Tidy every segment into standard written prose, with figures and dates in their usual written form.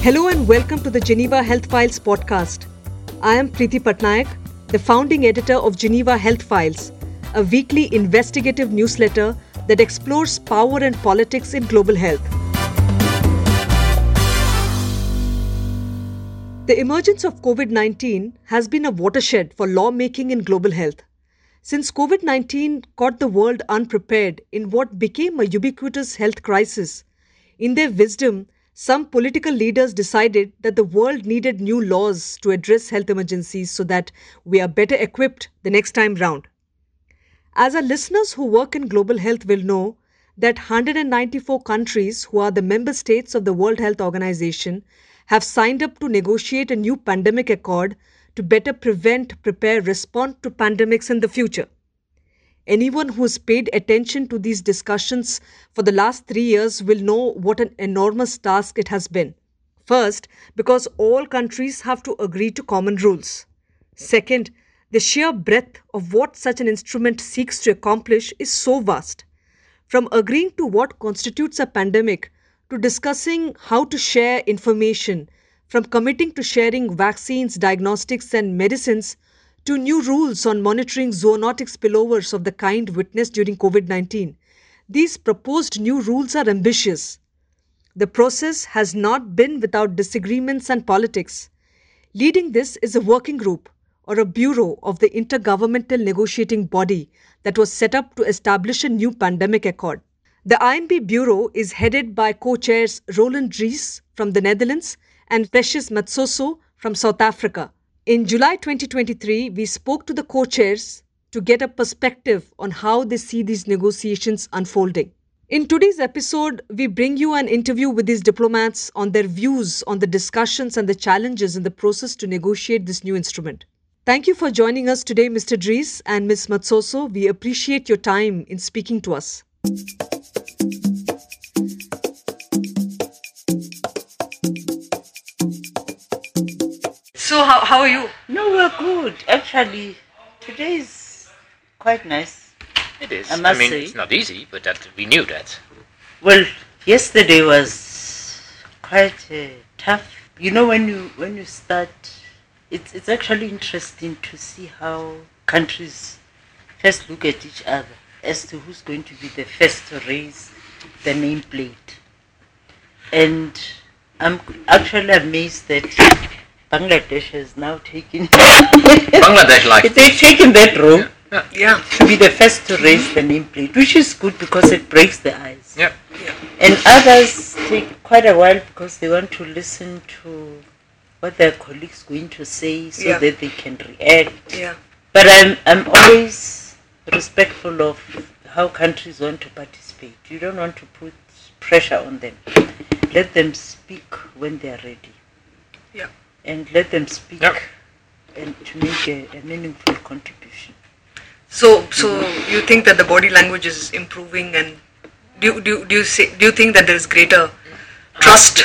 Hello and welcome to the Geneva Health Files podcast. I am Preeti Patnaik, the founding editor of Geneva Health Files, a weekly investigative newsletter that explores power and politics in global health. The emergence of COVID-19 has been a watershed for lawmaking in global health. Since COVID-19 caught the world unprepared in what became a ubiquitous health crisis, in their wisdom, some political leaders decided that the world needed new laws to address health emergencies so that we are better equipped the next time round. As our listeners who work in global health will know, that 194 countries who are the member states of the World Health Organization have signed up to negotiate a new pandemic accord to better prevent, prepare, respond to pandemics in the future. Anyone who has paid attention to these discussions for the last 3 years will know what an enormous task it has been. First, because all countries have to agree to common rules. Second, the sheer breadth of what such an instrument seeks to accomplish is so vast. From agreeing to what constitutes a pandemic to discussing how to share information, from committing to sharing vaccines, diagnostics, and medicines, to new rules on monitoring zoonotic spillovers of the kind witnessed during COVID-19. These proposed new rules are ambitious. The process has not been without disagreements and politics. Leading this is a working group or a bureau of the Intergovernmental Negotiating Body that was set up to establish a new pandemic accord. The INB Bureau is headed by co-chairs Roland Dries from the Netherlands and Precious Matsoso from South Africa. In July 2023, we spoke to the co-chairs to get a perspective on how they see these negotiations unfolding. In today's episode, we bring you an interview with these diplomats on their views on the discussions and the challenges in the process to negotiate this new instrument. Thank you for joining us today, Mr. Dries and Ms. Matsoso. We appreciate your time in speaking to us. So how are you? No, we're good. Actually, today is quite nice. It is. I must say. It's not easy, but we knew that. Well, yesterday was quite tough. You know, when you start, it's actually interesting to see how countries first look at each other as to who's going to be the first to raise the nameplate. And I'm actually amazed that Bangladesh has now taken they've taken that role to be the first to raise the nameplate, which is good because it breaks the ice. Yeah. And others take quite a while because they want to listen to what their colleagues are going to say so that they can react. Yeah. But I'm always respectful of how countries want to participate. You don't want to put pressure on them. Let them speak when they are ready. Yeah. And let them speak and to make a meaningful contribution. So you think that the body language is improving, and do you think that there is greater trust?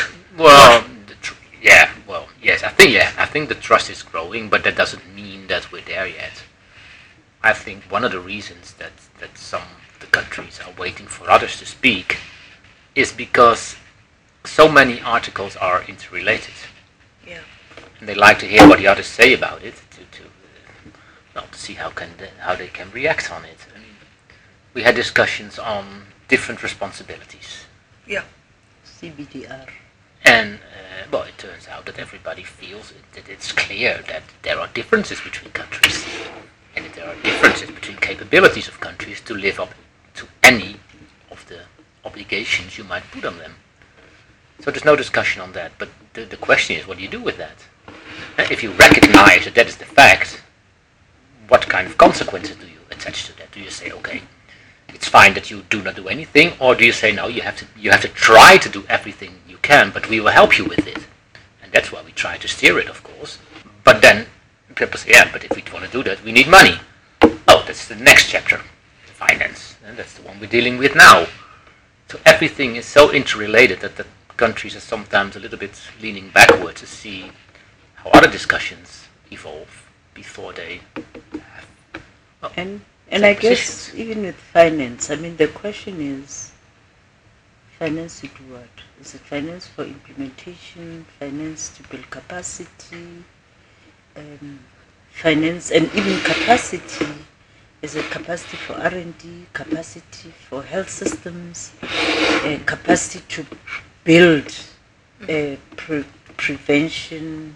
Yes. I think the trust is growing, but that doesn't mean that we're there yet. I think one of the reasons that some of the countries are waiting for others to speak is because so many articles are interrelated. Yeah. And they like to hear what the others say about it to see how they can react on it. I mean, we had discussions on different responsibilities. Yeah. CBDR. And it turns out that everybody feels that it's clear that there are differences between countries, and that there are differences between capabilities of countries to live up to any of the obligations you might put on them. So there's no discussion on that, but the question is, what do you do with that? If you recognize that is the fact, what kind of consequences do you attach to that? Do you say, okay, it's fine that you do not do anything, or do you say, no, you have to try to do everything you can, but we will help you with it? And that's why we try to steer it, of course. But then people say, but if we want to do that, we need money. Oh, that's the next chapter, finance, and that's the one we're dealing with now. So everything is so interrelated that the countries are sometimes a little bit leaning backward to see how other discussions evolve before they have and I guess even with finance, I mean, the question is, finance to do what? Is it finance for implementation, finance to build capacity, finance, and even capacity? Is it capacity for R&D, capacity for health systems, capacity to build prevention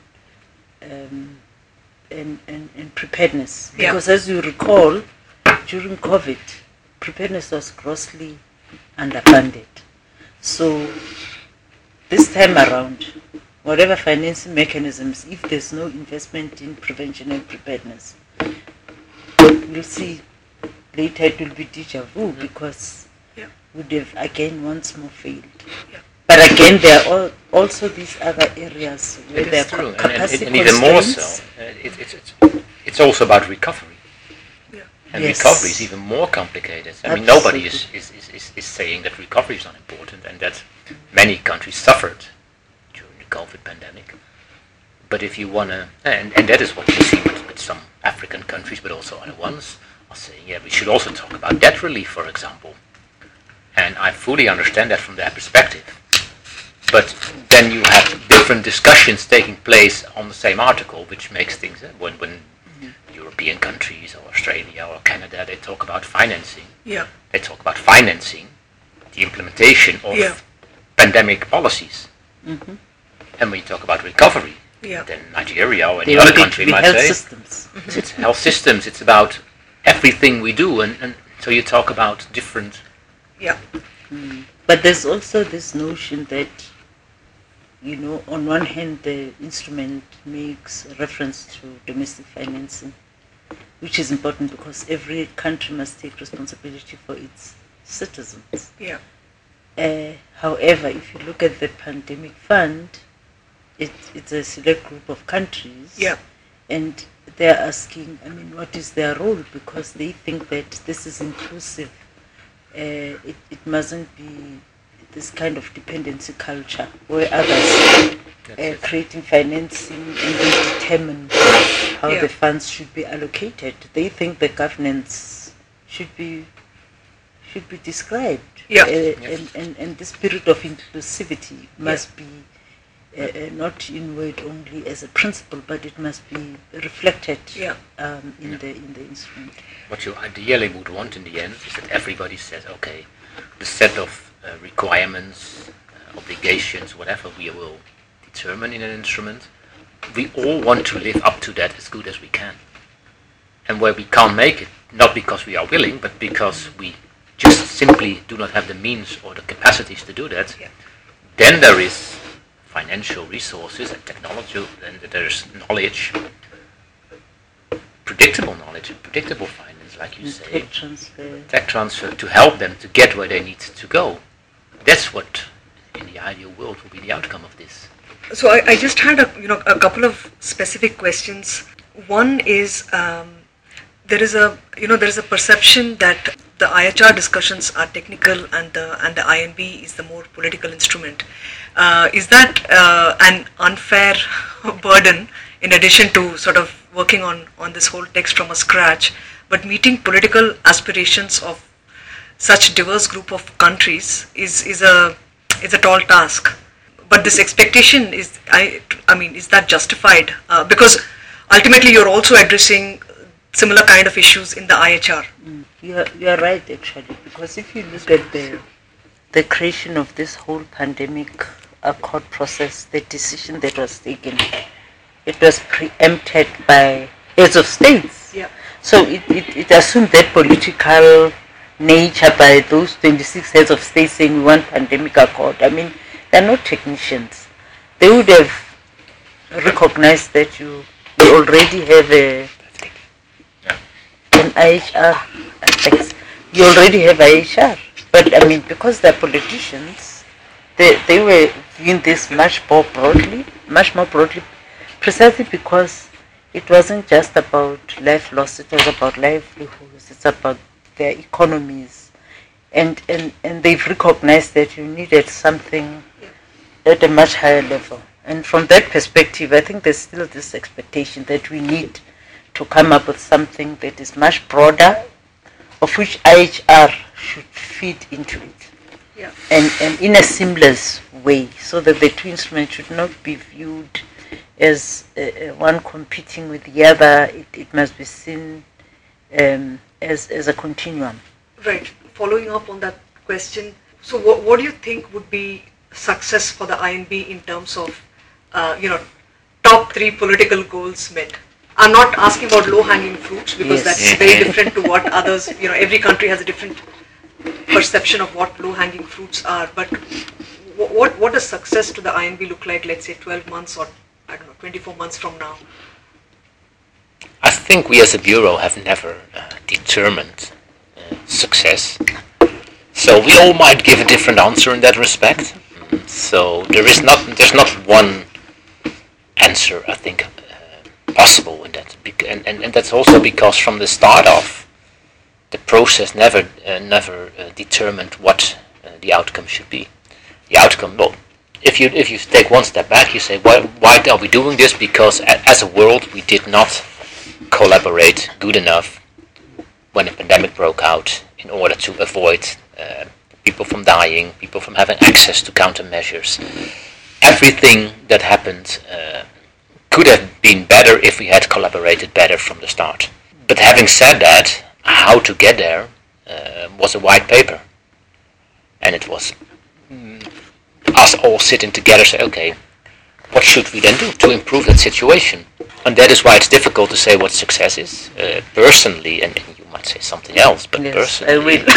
and preparedness? Because as you recall, during COVID, preparedness was grossly underfunded. So this time around, whatever financing mechanisms, if there's no investment in prevention and preparedness, we'll see later it will be deja vu because would have again once more failed. But again, there are also these other areas where there are capacity and even more so, it's also about recovery. And recovery is even more complicated. I mean, nobody is saying that recovery is not important and that many countries suffered during the COVID pandemic. But if you want to, and that is what we see with some African countries, but also other ones, are saying, we should also talk about debt relief, for example. And I fully understand that from their perspective. But then you have different discussions taking place on the same article, which makes things, when European countries or Australia or Canada, they talk about financing. They talk about financing the implementation of pandemic policies. And when you talk about recovery, then Nigeria or any other country might say it's health systems, it's about everything we do, and so you talk about different. But there's also this notion that, on one hand the instrument makes reference to domestic financing, which is important because every country must take responsibility for its citizens. However, if you look at the pandemic fund, it's a select group of countries, and they're asking, what is their role? Because they think that this is inclusive. It mustn't be this kind of dependency culture where others creating financing and they determine how the funds should be allocated. They think the governance should be described, and the spirit of inclusivity must be not in word only as a principle, but it must be reflected in the instrument. What you ideally would want in the end is that everybody says, okay, the set of requirements, obligations, whatever we will determine in an instrument, we all want to live up to that as good as we can. And where we can't make it, not because we are willing, but because we just simply do not have the means or the capacities to do that, then there is financial resources and technology, and there's knowledge, predictable knowledge, predictable finance, like you say, tech transfer to help them to get where they need to go. That's what, in the ideal world, will be the outcome of this. So I just had a couple of specific questions. One is there is a perception that the IHR discussions are technical and the INB is the more political instrument. Is that an unfair burden in addition to sort of working on this whole text from a scratch, but meeting political aspirations of such diverse group of countries is a tall task? But this expectation is, is that justified? Because ultimately you're also addressing similar kind of issues in the IHR. You are right, actually, because if you look at the creation of this whole pandemic accord process, the decision that was taken, it was preempted by heads of states. So it assumed that political nature by those 26 heads of states saying we want pandemic accord. They're not technicians. They would have recognized that you already have an IHR. You already have IHR. But because they're politicians, they were viewing this much more broadly, precisely because it wasn't just about life loss, it was about livelihoods, it's about their economies. And they've recognized that you needed something at a much higher level. And from that perspective, I think there's still this expectation that we need to come up with something that is much broader, of which IHR should fit into it. Yeah. and in a seamless way, so that the two instruments should not be viewed as one competing with the other. It must be seen as a continuum. Right. Following up on that question, so what do you think would be success for the INB in terms of, top 3 political goals met? I'm not asking about low-hanging fruits because Yes. that's very different to what others, every country has a different perception of what low-hanging fruits are. But what does success to the INB look like, let's say 12 months or, 24 months from now? I think we as a bureau have never determined success. So we all might give a different answer in that respect. So there's not one answer, I think, possible in that, and that's also because from the start off, the process never determined what the outcome should be. The outcome, well, if you take one step back, you say, why are we doing this? Because as a world, we did not collaborate good enough when a pandemic broke out in order to avoid people from dying, people from having access to countermeasures. Everything that happened could have been better if we had collaborated better from the start. But having said that, how to get there was a white paper. And it was us all sitting together say, okay, what should we then do to improve that situation? And that is why it's difficult to say what success is. Personally, and you might say something else, but Yes, personally, I will.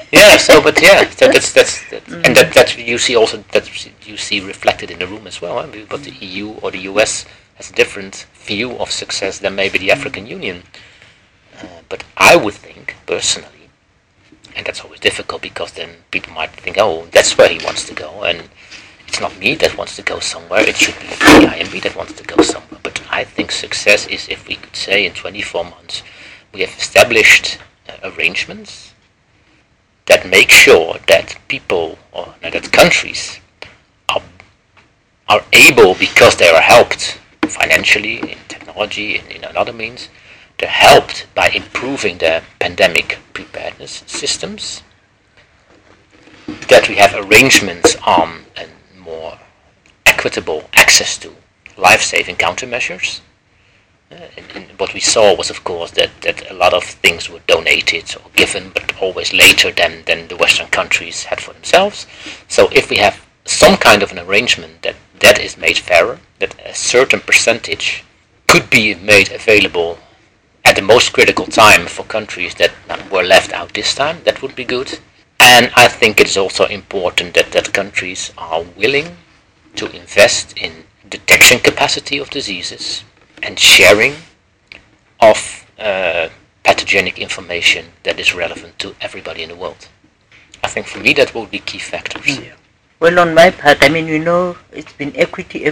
and that you see also that you see reflected in the room as well. But the EU or the US has a different view of success than maybe the African Union. But I would think personally, and that's always difficult because then people might think, oh, that's where he wants to go, and it's not me that wants to go somewhere. It should be the INB that wants to go somewhere. But I think success is if we could say in 24 months we have established arrangements that make sure that people or that countries are able, because they are helped financially, in technology, in other means, they're helped by improving their pandemic preparedness systems, that we have arrangements on a more equitable access to life-saving countermeasures. And what we saw was, of course, that a lot of things were donated or given, but always later than the Western countries had for themselves. So if we have some kind of an arrangement that is made fairer, that a certain percentage could be made available at the most critical time for countries that were left out this time, that would be good. And I think it is also important that countries are willing to invest in detection capacity of diseases and sharing of pathogenic information that is relevant to everybody in the world. I think for me that would be key factors. Yeah. Well, on my part, it's been equity,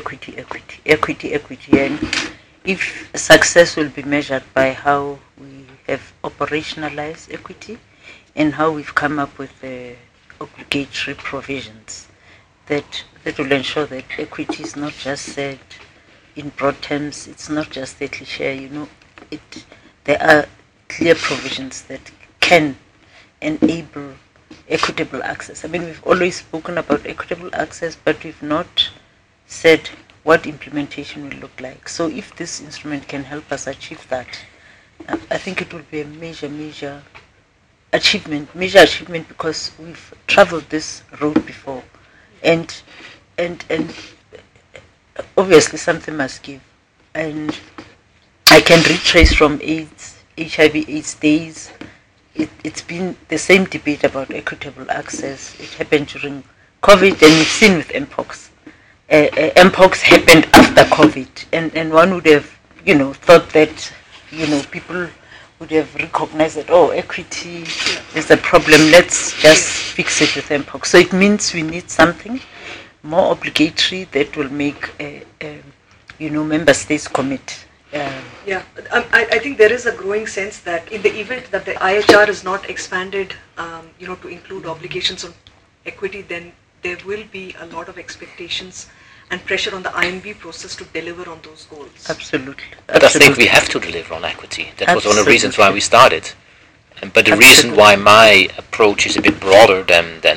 and if success will be measured by how we have operationalized equity and how we've come up with the obligatory provisions that will ensure that equity is not just said in broad terms, it's not just a cliche, there are clear provisions that can enable equitable access. We've always spoken about equitable access, but we've not said what implementation will look like. So if this instrument can help us achieve that, I think it will be a major achievement because we've traveled this road before, and obviously something must give. And I can retrace from HIV/AIDS days. It's been the same debate about equitable access. It happened during COVID, and we've seen with Mpox. Mpox happened after COVID, and one would have, thought that, people would have recognized that, equity is a problem, let's just fix it with Mpox. So it means we need something more obligatory that will make, member states commit. I think there is a growing sense that in the event that the IHR is not expanded, to include obligations on equity, then there will be a lot of expectations and pressure on the INB process to deliver on those goals. Absolutely. But I think we have to deliver on equity. That was one of the reasons why we started. But the reason why my approach is a bit broader than pressure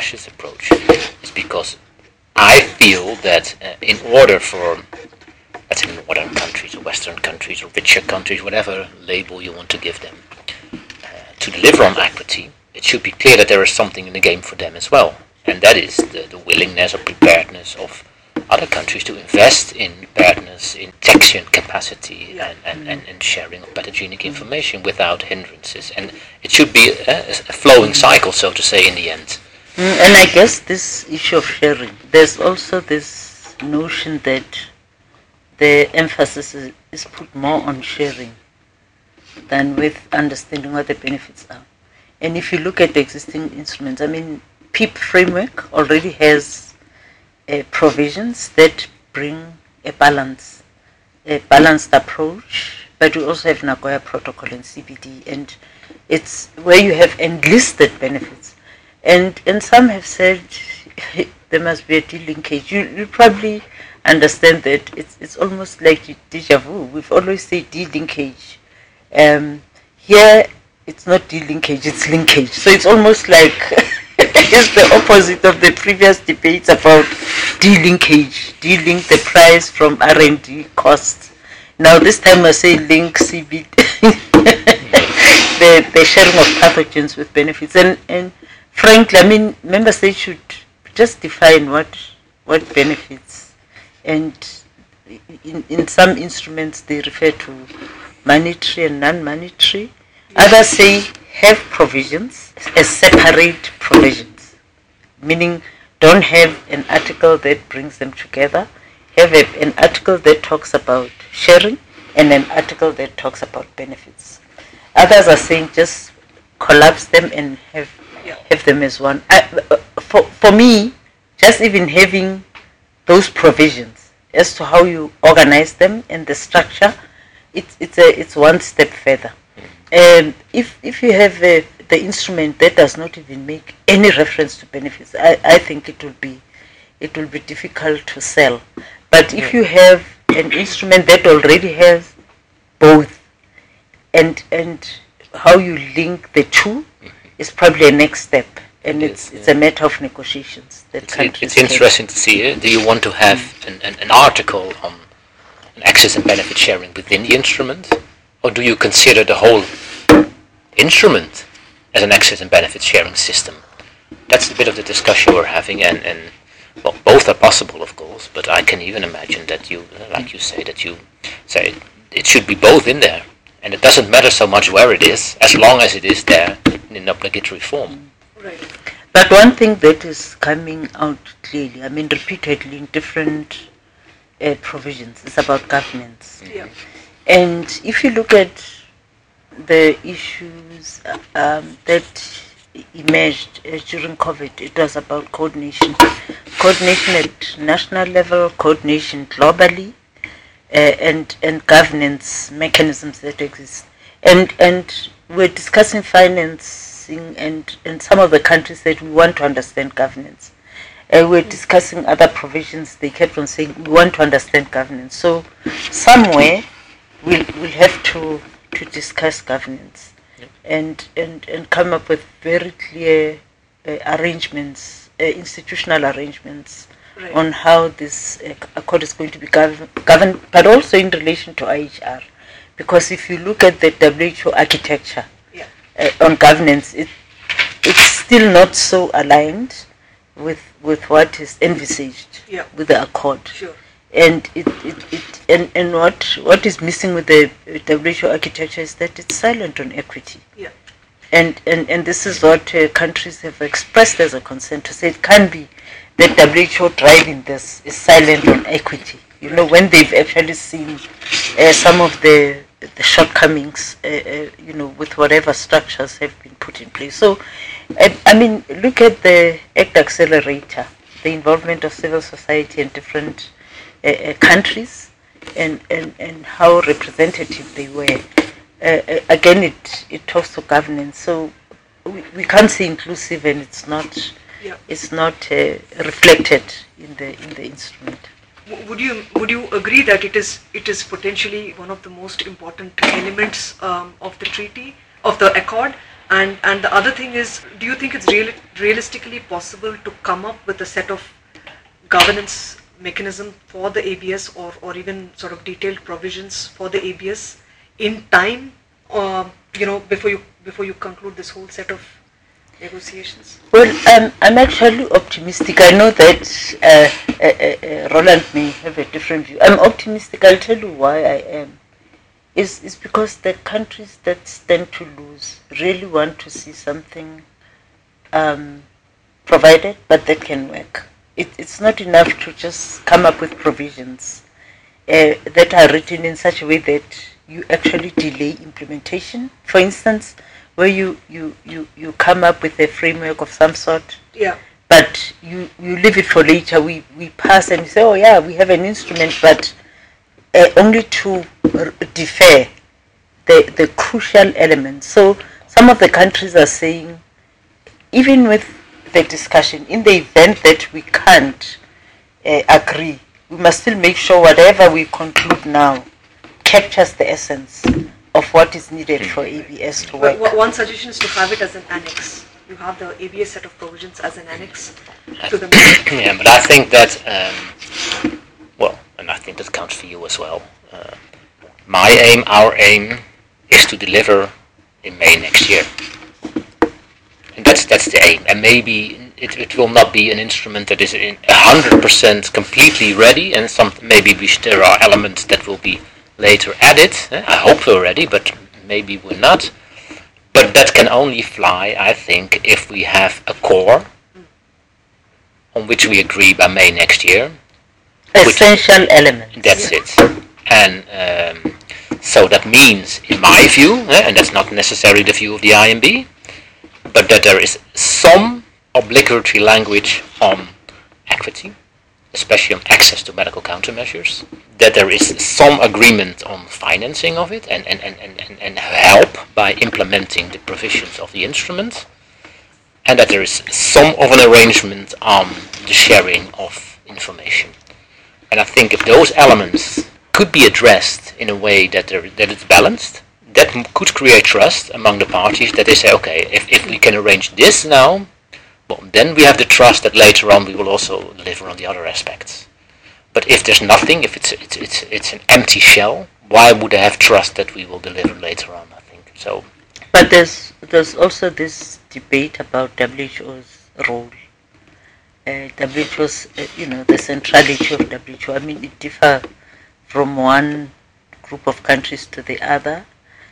cashless approach is because I feel that in order for, let's say, modern countries or Western countries or richer countries, whatever label you want to give them, to deliver on equity, it should be clear that there is something in the game for them as well. And that is the willingness or preparedness of other countries to invest in preparedness, in detection capacity, and sharing of pathogenic information without hindrances. And it should be a flowing cycle, so to say, in the end. And I guess this issue of sharing, there's also this notion that the emphasis is put more on sharing than with understanding what the benefits are. And if you look at the existing instruments, I mean, PEEP framework already has provisions that bring a balanced approach, but we also have Nagoya Protocol and CBD, and it's where you have enlisted benefits. And some have said there must be a delinkage. You probably understand that it's almost like deja vu. We've always said delinkage. Here, it's not delinkage, it's linkage. So it's almost like it's the opposite of the previous debates about delinkage. Delink the price from R&D costs. Now this time I say link CBD, the sharing of pathogens with benefits. And frankly, I mean, member states should just define what benefits. And in some instruments they refer to monetary and non-monetary. Others say have provisions as separate provisions, meaning don't have an article that brings them together. Have an article that talks about sharing and an article that talks about benefits. Others are saying just collapse them and have them as one. For me, just even having those provisions as to how you organize them and the structure, it's one step further. If you have the instrument that does not even make any reference to benefits, I think it will be difficult to sell. But if you have an instrument that already has both, and how you link the two is probably a next step, and it's a matter of negotiations. It's interesting to see. Do you want to have an article on access and benefit sharing within the instrument, or do you consider the whole instrument as an access and benefit sharing system? That's a bit of the discussion we're having, and well, both are possible, of course, but I can even imagine that you, like you say, it should be both in there, and it doesn't matter so much where it is, as long as it is there in obligatory form. Right. But one thing that is coming out clearly, I mean, repeatedly in different provisions, is about governance. Yeah. And if you look at the issues that emerged during COVID, it was about coordination at national level, coordination globally, and governance mechanisms that exist. And we're discussing financing and some of the countries that we want to understand governance. We're discussing other provisions. They kept on saying we want to understand governance. So somewhere we'll have to discuss governance and come up with very clear arrangements, institutional arrangements on how this accord is going to be governed, but also in relation to IHR. Because if you look at the WHO architecture on governance, it's still not so aligned with what is envisaged with the accord. Sure. And and what is missing with the WHO architecture is that it's silent on equity. Yeah. And this is what countries have expressed as a concern, to say it can't be that WHO driving this is silent on equity. You know, when they've actually seen some of the shortcomings, with whatever structures have been put in place. So, I mean, look at the ACT Accelerator, the involvement of civil society and different countries, and how representative they were. Again, it talks to governance. So we can't say inclusive, and it's not reflected in the instrument. Would you agree that it is potentially one of the most important elements of the treaty, of the accord, And the other thing is, do you think it's realistically possible to come up with a set of governance mechanism for the ABS, or even sort of detailed provisions for the ABS in time, before you conclude this whole set of negotiations? Well, I'm actually optimistic. I know that Roland may have a different view. I'm optimistic. I'll tell you why I am. It's because the countries that stand to lose really want to see something provided, but that can work. It's not enough to just come up with provisions that are written in such a way that you actually delay implementation. For instance, where you come up with a framework of some sort, yeah, but you leave it for later. We pass and we say, oh yeah, we have an instrument, but only to defer the crucial elements. So some of the countries are saying, even with the discussion, in the event that we can't agree, we must still make sure whatever we conclude now captures the essence of what is needed for ABS to work. One suggestion is to have it as an annex. You have the ABS set of provisions as an annex to the yeah, but I think that, and I think that counts for you as well. My aim, our aim, is to deliver in May next year. And that's the aim. And maybe it will not be an instrument that is 100% completely ready, and there are elements that will be later added. I hope we're ready, but maybe we're not. But that can only fly, I think, if we have a core on which we agree by May next year. Essential elements. That's it. And so that means, in my view, and that's not necessarily the view of the IMB, but that there is some obligatory language on equity, especially on access to medical countermeasures, that there is some agreement on financing of it and help by implementing the provisions of the instrument, and that there is some of an arrangement on the sharing of information. And I think if those elements could be addressed in a way that it's balanced, that could create trust among the parties, that they say, okay, if we can arrange this now, well, then we have the trust that later on we will also deliver on the other aspects. But if there's nothing, if it's an empty shell, why would I have trust that we will deliver later on? I think so. But there's also this debate about WHO's role. WHO's, the centrality of WHO. I mean, it differs from one group of countries to the other.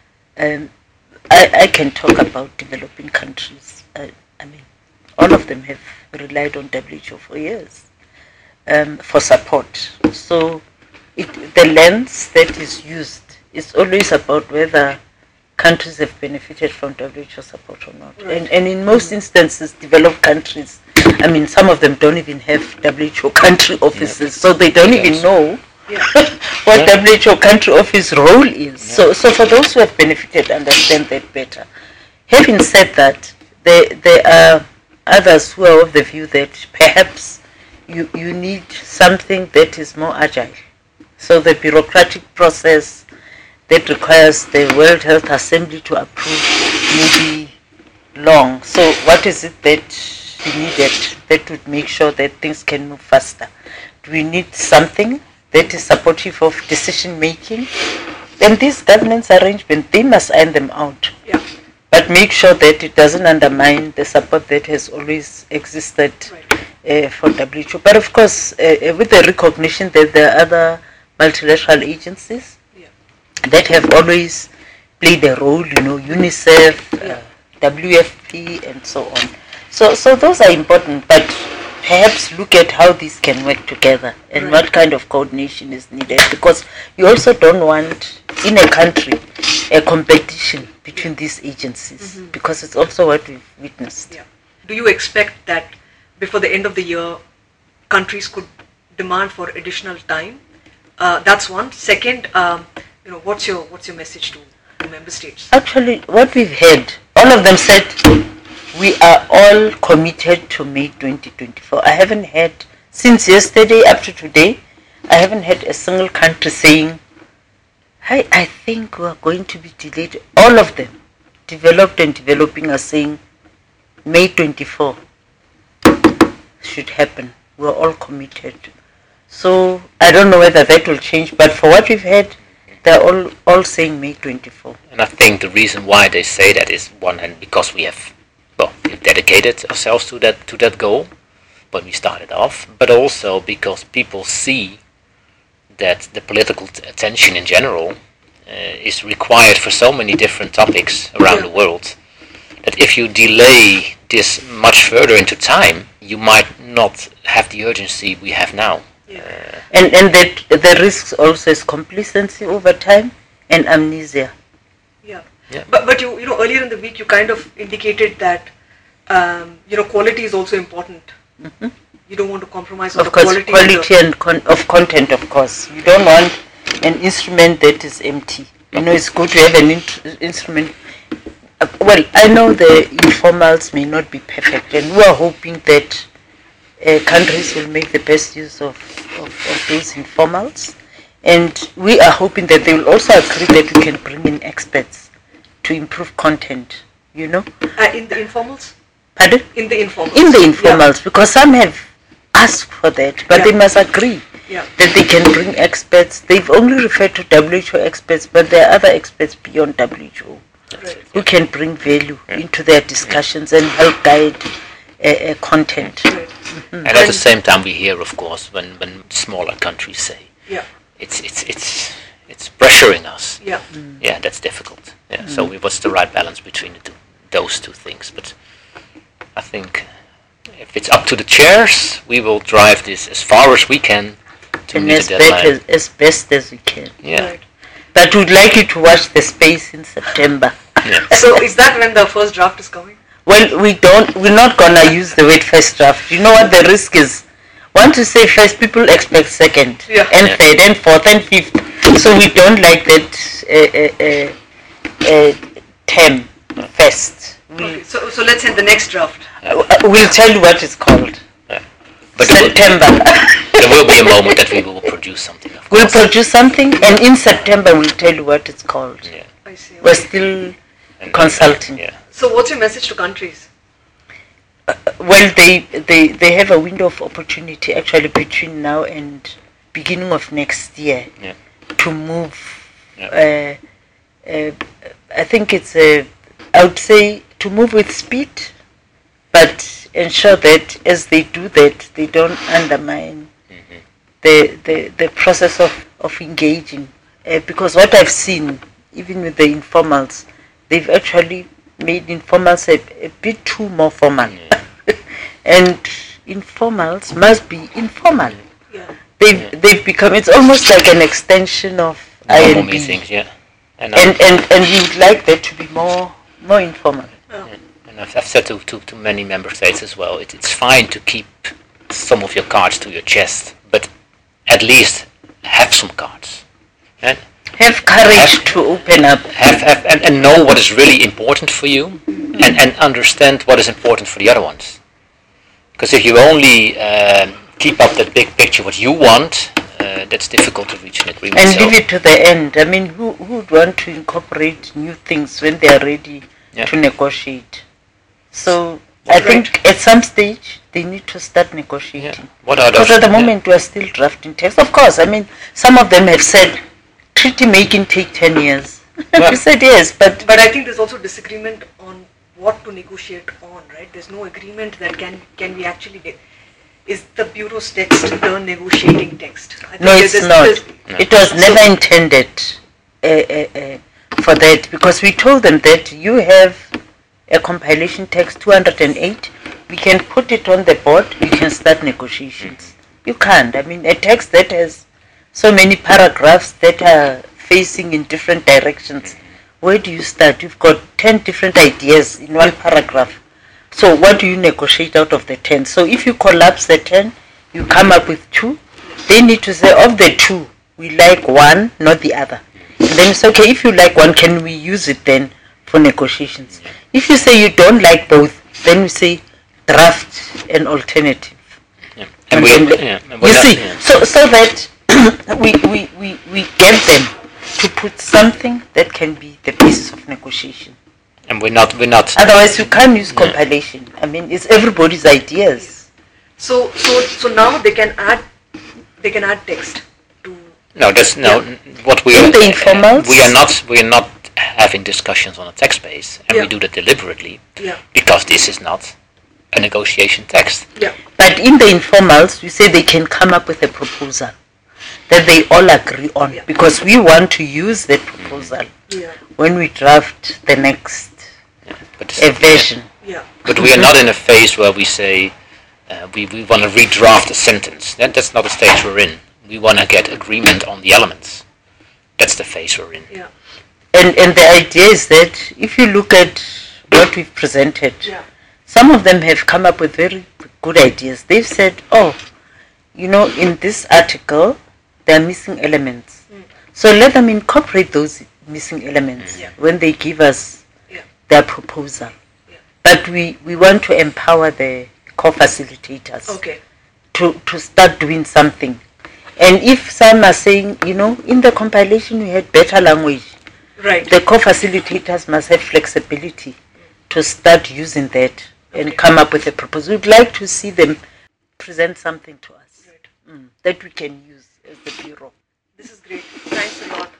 I can talk about developing countries. I mean, all of them have relied on WHO for years for support. So the lens that is used is always about whether countries have benefited from WHO support or not. Right. And in most instances, developed countries, I mean, some of them don't even have WHO country offices, so they don't even know what WHO country office role is. So for those who have benefited, understand that better. Having said that, there are others who are of the view that perhaps you need something that is more agile. So the bureaucratic process that requires the World Health Assembly to approve may be long. So what is it that we needed that would make sure that things can move faster? Do we need something that is supportive of decision making? Then these governance arrangements, they must iron them out. Yeah. But make sure that it doesn't undermine the support that has always existed for WHO. But of course, with the recognition that there are other multilateral agencies that have always played a role, UNICEF, WFP, and so on. So those are important, but perhaps look at how these can work together and what kind of coordination is needed, because you also don't want in a country a competition between these agencies, because it's also what we've witnessed. Yeah. Do you expect that before the end of the year, countries could demand for additional time? That's one. Second, what's your message to member states? Actually, what we've heard, all of them said we are all committed to May 2024. I haven't heard, since yesterday up to today, I haven't heard a single country saying, I think we are going to be delayed. All of them developed and developing are saying May 24 should happen. We're all committed. So I don't know whether that will change, but for what we've had, they're all saying May 24. And I think the reason why they say that is one hand because we've dedicated ourselves to that goal when we started off, but also because people see that the political attention in general is required for so many different topics around the world that if you delay this much further into time, you might not have the urgency we have now. And that the risks also is complacency over time and amnesia. Yeah. But you know earlier in the week you kind of indicated that quality is also important. Mm-hmm. You don't want to compromise on of course, quality and of content. Of course, you don't want an instrument that is empty. It's good to have an instrument. Well, I know the informals may not be perfect, and we are hoping that countries will make the best use of those informals, and we are hoping that they will also agree that we can bring in experts to improve content. In the informals. Pardon? In the informals. In the informals, because some have asked for that, but they must agree that they can bring experts. They've only referred to WHO experts, but there are other experts beyond WHO who can bring value into their discussions and help guide content. Mm-hmm. And at the same time, we hear, of course, when smaller countries say, it's pressuring us. Yeah, that's difficult. Yeah, so what's the right balance between those two things? But I think if it's up to the chairs, we will drive this as far as we can to meet the deadline. As best as we can. Yeah. Right. But we'd like you to watch the space in September. Yeah. So is that when the first draft is coming? Well, we're not gonna use the word first draft. You know what the risk is? Once you say first, people expect second, and third, and fourth, and fifth. So we don't like that term first. Okay, so let's say the next draft. We'll tell you what it's called. But September. There will be a moment that we will produce something. We'll produce something, and in September we'll tell you what it's called. Yeah. I see. We're still consulting. So what's your message to countries? Well, they have a window of opportunity actually between now and beginning of next year to move. I think it's I would say to move with speed, but ensure that as they do that, they don't undermine the process of engaging. Because what I've seen, even with the informals, they've actually made informals a bit too more formal. And informals must be informal. They've become, it's almost like an extension of INB. Meetings, and we would like that to be more informal. And I've said to many member states as well, it's fine to keep some of your cards to your chest, but at least have some cards. And have courage to open up. And know what is really important for you, and understand what is important for the other ones. Because if you only keep up that big picture, what you want, that's difficult to reach an agreement. And leave it to the end. I mean, who would want to incorporate new things when they are ready to negotiate? So I think at some stage they need to start negotiating. Because at the moment we are still drafting text. Of course, I mean, some of them have said treaty making take 10 years. We said yes, but I think there's also disagreement on what to negotiate on, right? There's no agreement that can we actually is the Bureau's text the negotiating text? No, it's not. It was never intended for that, because we told them that you have a compilation text 208, we can put it on the board, we can start negotiations. You can't. I mean, a text that has so many paragraphs that are facing in different directions, where do you start? You've got 10 different ideas in one paragraph. So what do you negotiate out of the 10? So if you collapse the 10, you come up with 2. They need to say, of the 2, we like one, not the other. And then it's okay, if you like one, can we use it then for negotiations? If you say you don't like both, then we say draft an alternative. And you see, so that we get them to put something that can be the basis of negotiation. And we're not. Otherwise, you can't use compilation. I mean, it's everybody's ideas. So now they can add text to. No, that's no. Yeah. What we In are the informals? we are not having discussions on a text base, and Yeah. we do that deliberately Yeah. because this is not a negotiation text. Yeah. But in the informals, we say they can come up with a proposal that they all agree on, Yeah. because we want to use that proposal Yeah. when we draft the next But this- version. Yeah. But we are not in a phase where we say we want to redraft a sentence. That's not the stage we're in. We want to get agreement on the elements. That's the phase we're in. Yeah. And the idea is that if you look at what we've presented, Yeah. some of them have come up with very good ideas. They've said, oh, in this article, there are missing elements. So let them incorporate those missing elements when they give us their proposal. Yeah. But we want to empower the co-facilitators Okay. to start doing something. And if some are saying, in the compilation we had better language, Right. the co-facilitators must have flexibility to start using that and come up with a proposal. We'd like to see them present something to us that we can use as the Bureau. This is great. Thanks a lot.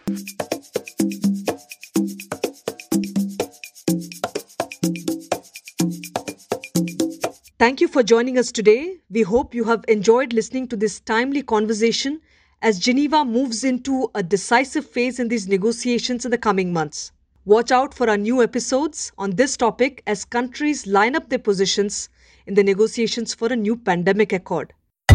Thank you for joining us today. We hope you have enjoyed listening to this timely conversation as Geneva moves into a decisive phase in these negotiations in the coming months. Watch out for our new episodes on this topic as countries line up their positions in the negotiations for a new pandemic accord.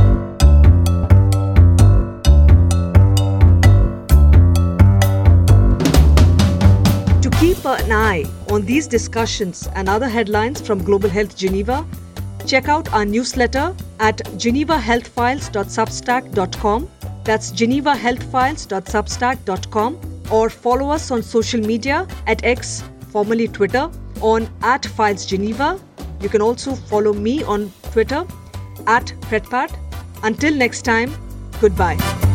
To keep an eye on these discussions and other headlines from Global Health Geneva, check out our newsletter at genevahealthfiles.substack.com. That's genevahealthfiles.substack.com, or follow us on social media at X, formerly Twitter, on @FilesGeneva. You can also follow me on Twitter @PretPat. Until next time, goodbye.